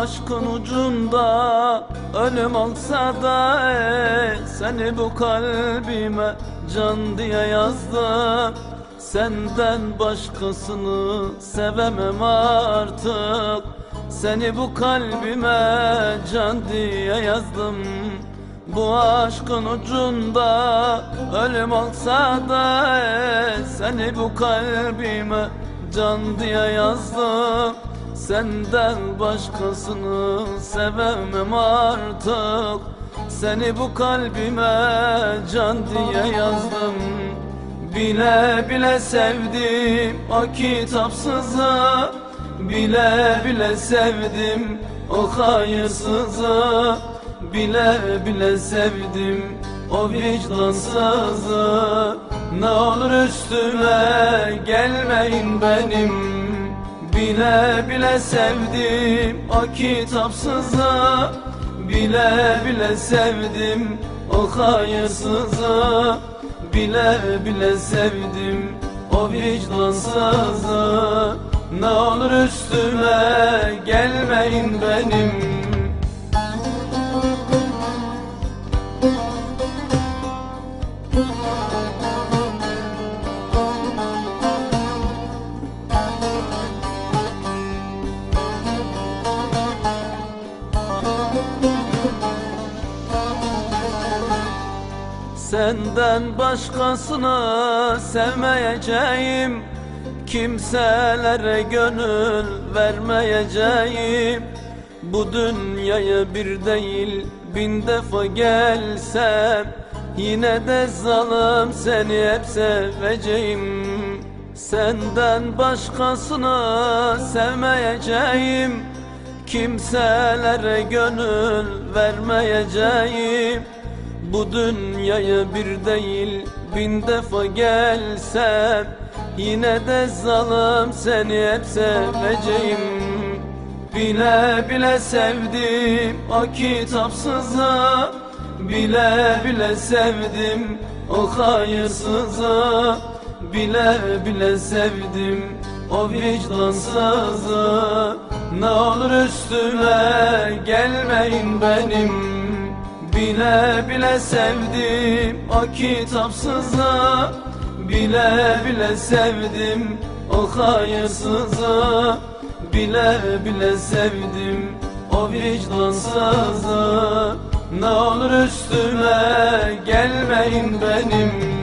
aşkın ucunda ölüm olsa da seni bu kalbime can diye yazdım. Senden başkasını sevemem artık. Seni bu kalbime can diye yazdım. Bu aşkın ucunda ölüm olsa da seni bu kalbime can diye yazdım. Senden başkasını sevemem artık. Seni bu kalbime can diye yazdım. Bile bile sevdim o kitapsızı, bile bile sevdim o hayırsızı, bile bile sevdim o vicdansızı. Ne olur üstüme gelmeyin benim. Bile bile sevdim o kitapsızı, bile bile sevdim o hayırsızı, bile bile sevdim o vicdansızı. Ne olur üstüme gelmeyin benim. Senden başkasını sevmeyeceğim, kimselere gönül vermeyeceğim. Bu dünyaya bir değil bin defa gelsem, yine de zalim seni hep seveceğim. Senden başkasını sevmeyeceğim, kimselere gönül vermeyeceğim. Bu dünyaya bir değil bin defa gelsem, yine de zalim seni hep seveceğim. Bile bile sevdim o kitapsızı, bile bile sevdim o hayırsızı, bile bile sevdim o vicdansızı. Ne olur üstüme gelmeyin benim. Bile bile sevdim o kitapsızı, bile bile sevdim o hayırsızı, bile bile sevdim o vicdansızı. Ne olur üstüme gelmeyin benim.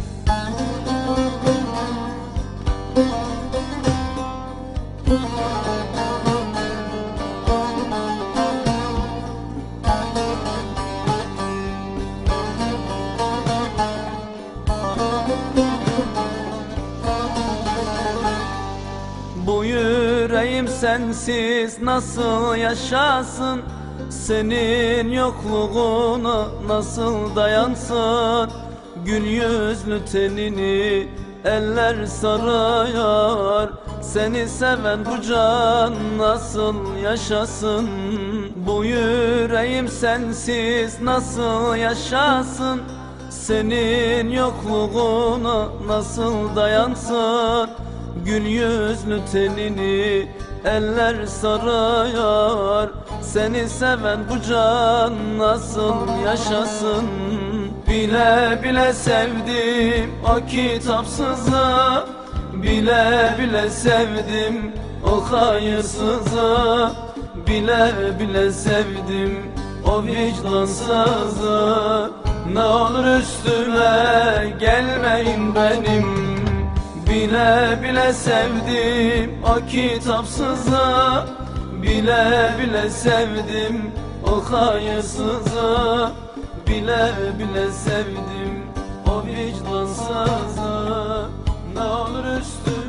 Bu yüreğim sensiz nasıl yaşasın? Senin yokluğuna nasıl dayansın? Gül yüzlü tenini eller sarıyor. Seni seven bu can nasıl yaşasın? Bu yüreğim sensiz nasıl yaşasın? Senin yokluğuna nasıl dayansın? Gül yüzlü tenini eller sarıyor. Seni seven bu can nasıl yaşasın? Bile bile sevdim o kitapsızı, bile bile sevdim o hayırsızı, bile bile sevdim o vicdansızı. Ne olur üstüme gelmeyin benim. Bile bile sevdim o kitapsızı, bile bile sevdim o hayırsızı, bile bile sevdim o vicdansızı. Ne olur üstüme